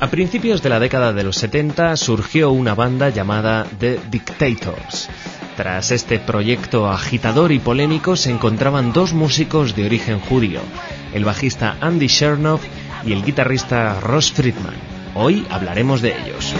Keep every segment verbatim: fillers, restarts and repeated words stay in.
A principios de la década de los setenta surgió una banda llamada The Dictators. Tras este proyecto agitador y polémico se encontraban dos músicos de origen judío, el bajista Andy Chernoff y el guitarrista Ross Friedman. Hoy hablaremos de ellos.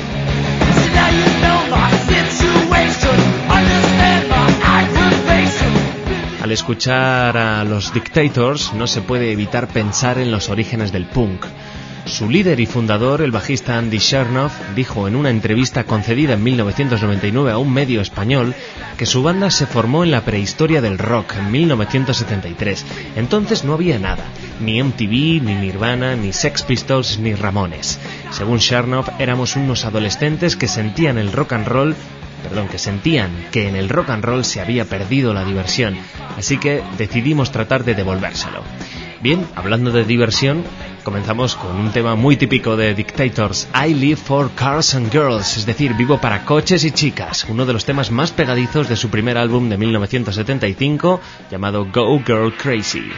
Al escuchar a los Dictators no se puede evitar pensar en los orígenes del punk. Su líder y fundador, el bajista Andy Chernoff, dijo en una entrevista concedida en mil novecientos noventa y nueve a un medio español que su banda se formó en la prehistoria del rock, en mil novecientos setenta y tres. Entonces no había nada, ni M T V, ni Nirvana, ni Sex Pistols, ni Ramones. Según Chernoff, éramos unos adolescentes que sentían el rock and roll, perdón, que sentían que en el rock and roll se había perdido la diversión, así que decidimos tratar de devolvérselo. Bien, hablando de diversión, comenzamos con un tema muy típico de Dictators, I Live for Cars and Girls, es decir, vivo para coches y chicas, uno de los temas más pegadizos de su primer álbum de mil novecientos setenta y cinco, llamado Go Girl Crazy.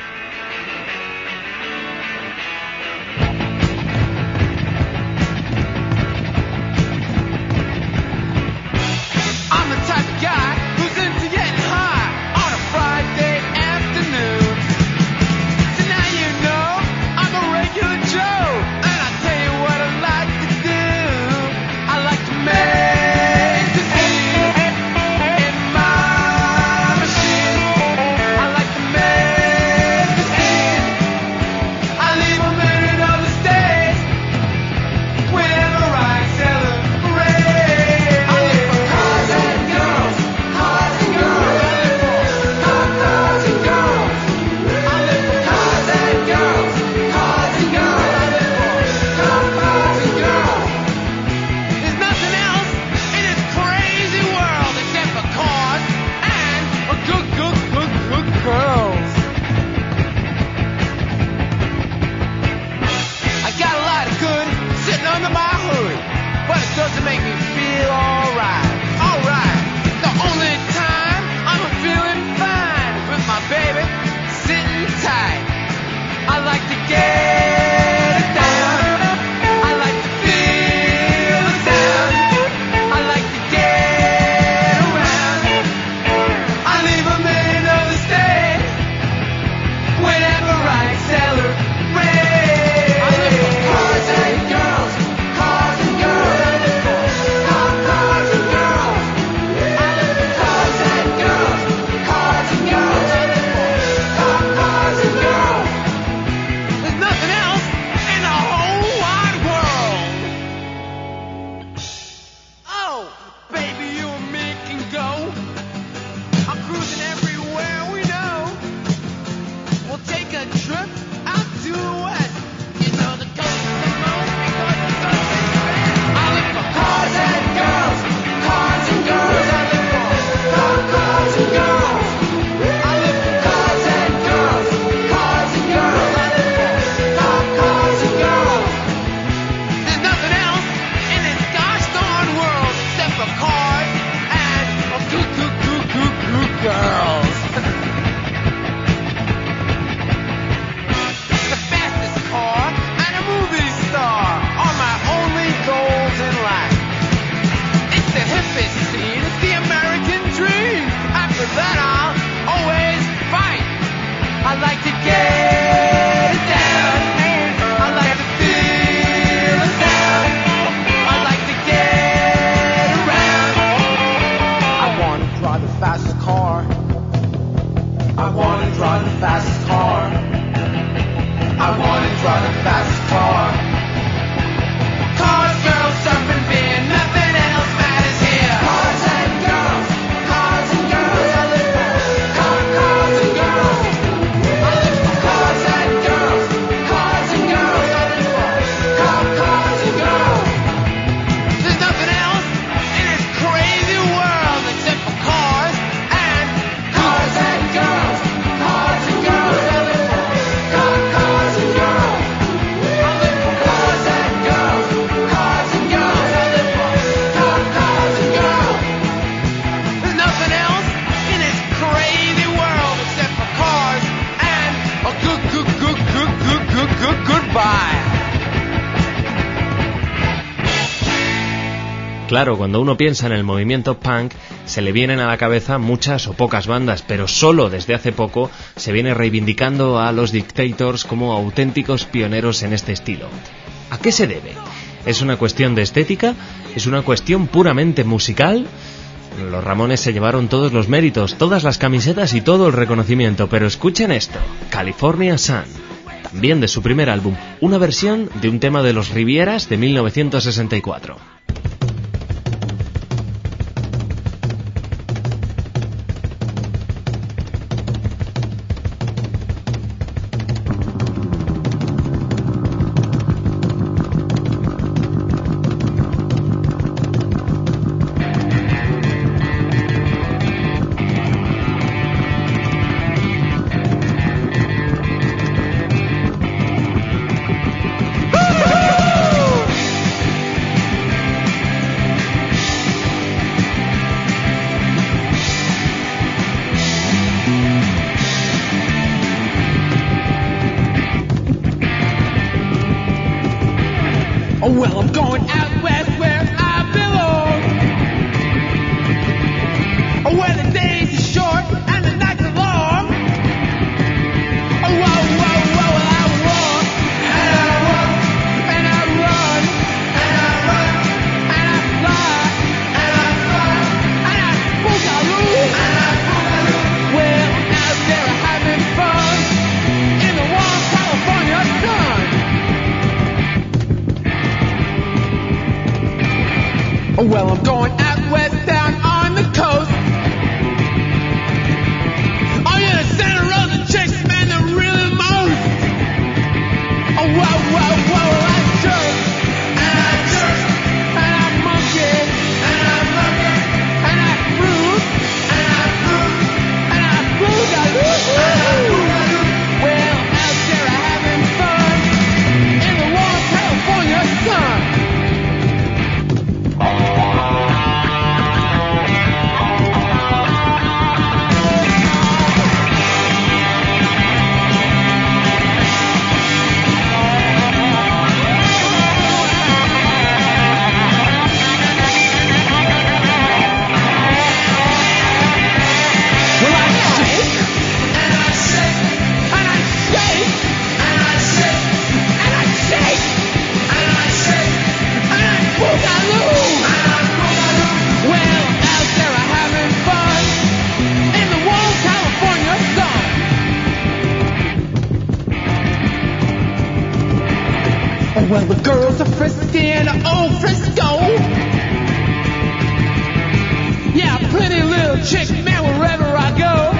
Claro, cuando uno piensa en el movimiento punk, se le vienen a la cabeza muchas o pocas bandas, pero solo desde hace poco se viene reivindicando a los Dictators como auténticos pioneros en este estilo. ¿A qué se debe? ¿Es una cuestión de estética? ¿Es una cuestión puramente musical? Los Ramones se llevaron todos los méritos, todas las camisetas y todo el reconocimiento, pero escuchen esto, California Sun, también de su primer álbum, una versión de un tema de los Rivieras de mil novecientos sesenta y cuatro. Well, I'm going out west down on the coast. Oh, yeah, the Santa Rosa chicks, man, they're really most. Oh, whoa, whoa, whoa, I jerk, and I jerk, and I monkey, and I monkey, and I fruit, and I fruit, and I fruit, I lose. Well, out there having fun in the warm California sun. Well, the girls are frisky in old Frisco. Yeah, pretty little chick, man, wherever I go.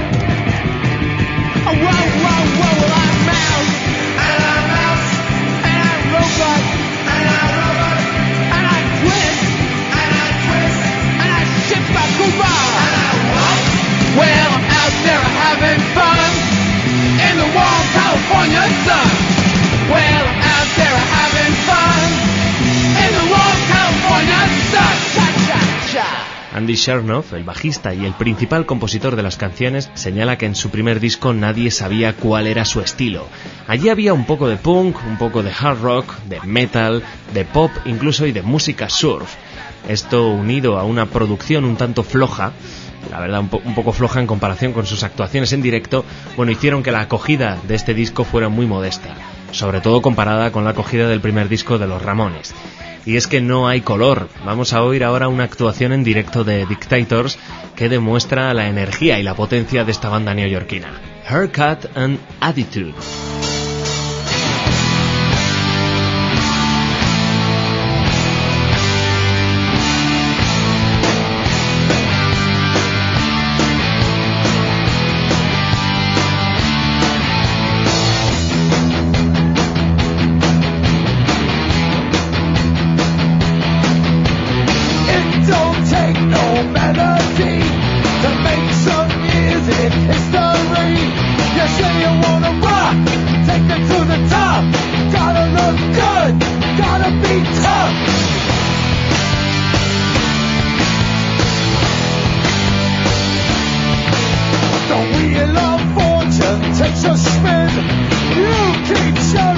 Oh, whoa, whoa, whoa, well, I mouse, and I mouse, and I robot, and I robot, and I twist, and I twist, and I ship my Cuba, and I what? Well, I'm out there having fun in the warm California sun. Well, I'm out there having fun in the warm California sun. Cha-cha-cha. Andy Shernoff, el bajista y el principal compositor de las canciones, señala que en su primer disco nadie sabía cuál era su estilo. Allí había un poco de punk, un poco de hard rock, de metal, de pop incluso y de música surf. Esto unido a una producción un tanto floja, la verdad un, po- un poco floja en comparación con sus actuaciones en directo, bueno, hicieron que la acogida de este disco fuera muy modesta, sobre todo comparada con la acogida del primer disco de los Ramones. Y es que no hay color. Vamos a oír ahora una actuación en directo de Dictators que demuestra la energía y la potencia de esta banda neoyorquina. Haircut and Attitude.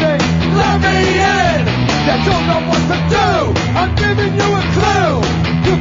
Don't know what to do. I'm giving you a clue.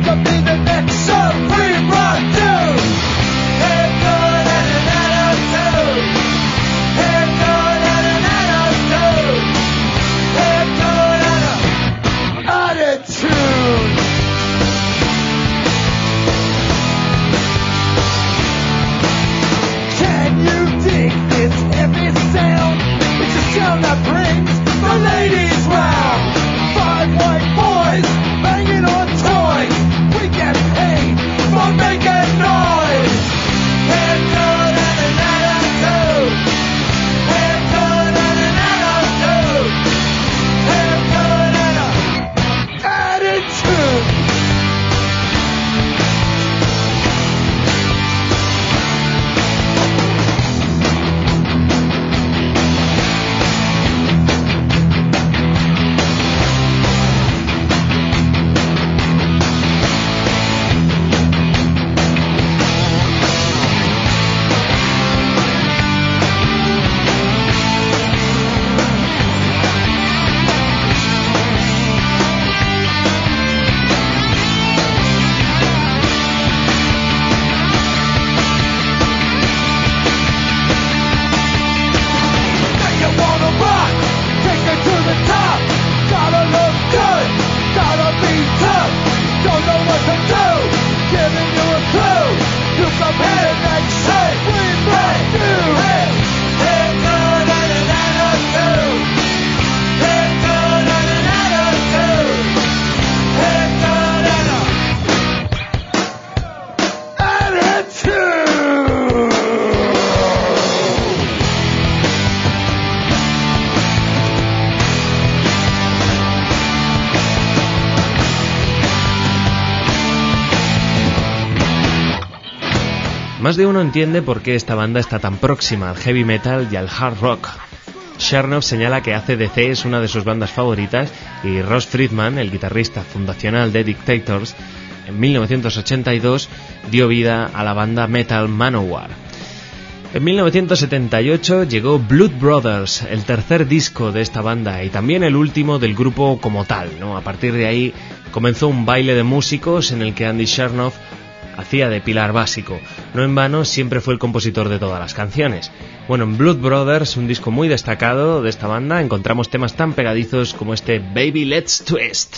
Más de uno entiende por qué esta banda está tan próxima al heavy metal y al hard rock. Chernoff señala que A C D C es una de sus bandas favoritas y Ross Friedman, el guitarrista fundacional de Dictators, en mil novecientos ochenta y dos dio vida a la banda metal Manowar. En mil novecientos setenta y ocho llegó Blood Brothers, el tercer disco de esta banda y también el último del grupo como tal, ¿no? A partir de ahí comenzó un baile de músicos en el que Andy Chernoff hacía de pilar básico. No en vano, siempre fue el compositor de todas las canciones. Bueno, en Blood Brothers, un disco muy destacado de esta banda, encontramos temas tan pegadizos como este Baby Let's Twist.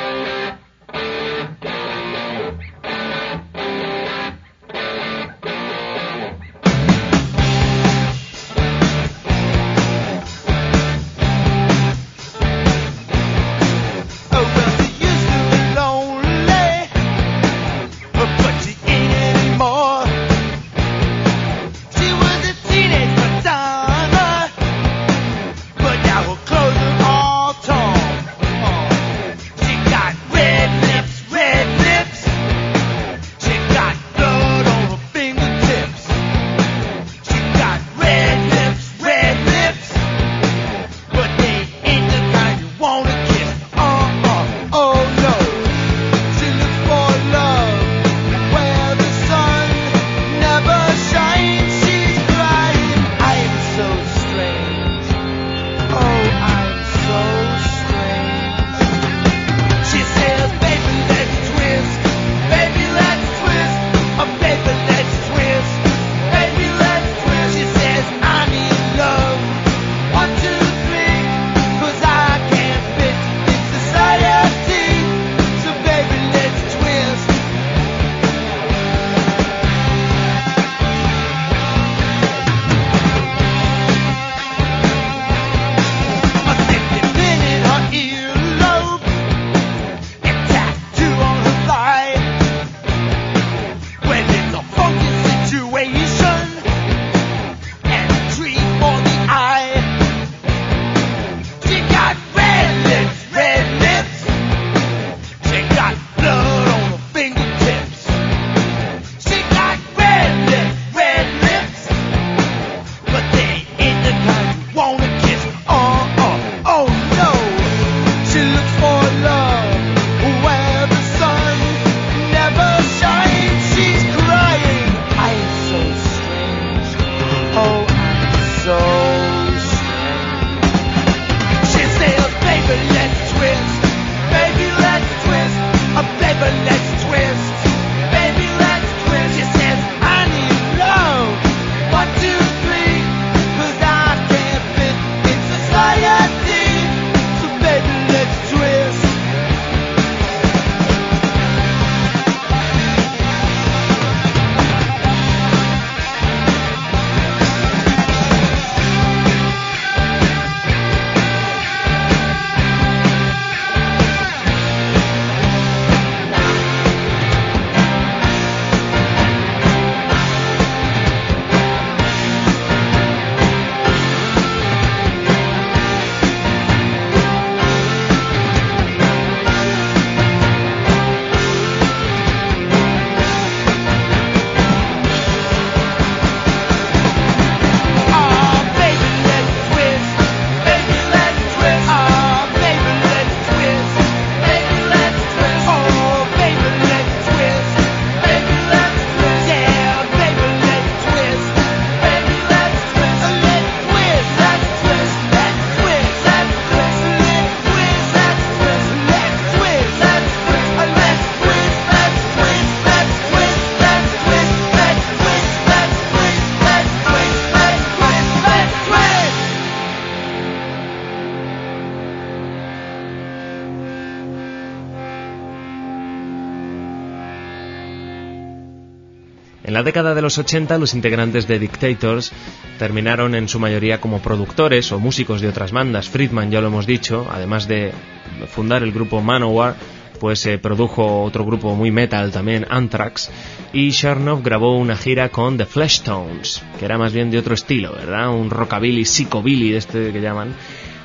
En la década de los ochenta, los integrantes de Dictators terminaron en su mayoría como productores o músicos de otras bandas. Friedman, ya lo hemos dicho, además de fundar el grupo Manowar, pues eh, produjo otro grupo muy metal también, Anthrax, y Chernoff grabó una gira con The Fleshtones, que era más bien de otro estilo, ¿verdad? Un rockabilly, psicobilly de este que llaman.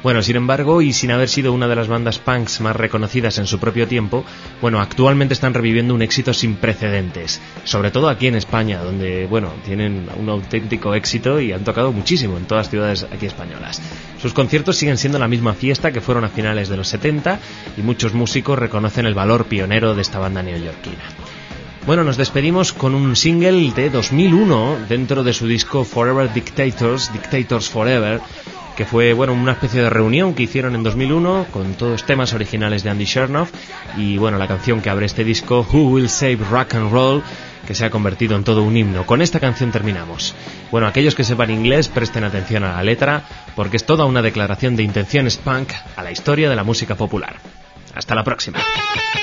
Bueno, sin embargo, y sin haber sido una de las bandas punks más reconocidas en su propio tiempo, bueno, actualmente están reviviendo un éxito sin precedentes, sobre todo aquí en España, donde, bueno, tienen un auténtico éxito y han tocado muchísimo en todas las ciudades aquí españolas. Sus conciertos siguen siendo la misma fiesta que fueron a finales de los setenta y muchos músicos reconocen el valor pionero de esta banda neoyorquina. Bueno, nos despedimos con un single de dos mil uno dentro de su disco Forever Dictators, Dictators Forever, que fue, bueno, una especie de reunión que hicieron en dos mil uno con todos temas originales de Andy Chernoff y, bueno, la canción que abre este disco, Who Will Save Rock and Roll, que se ha convertido en todo un himno. Con esta canción terminamos. Bueno, aquellos que sepan inglés presten atención a la letra, porque es toda una declaración de intenciones punk a la historia de la música popular. Hasta la próxima.